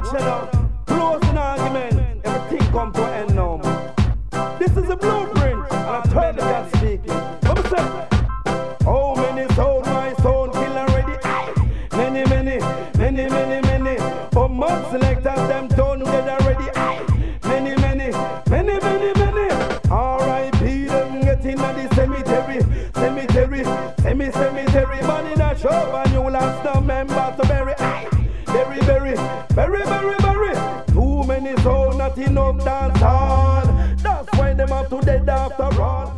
Watch it out. Close an argument. Everything come to an end now. This is a blueprint. And I told the God speaking. What was that? How many sound my sound kill already? Many, many, many, many, many. For months selectors them done dead already. Many, many, many, many, many. R.I.P. them getting at the cemetery. Cemetery, cemetery. Man in a show and you lost no member to bury. Very, very, very, very, very. Too many sound not enough dance hall. That's why them have to dead after all.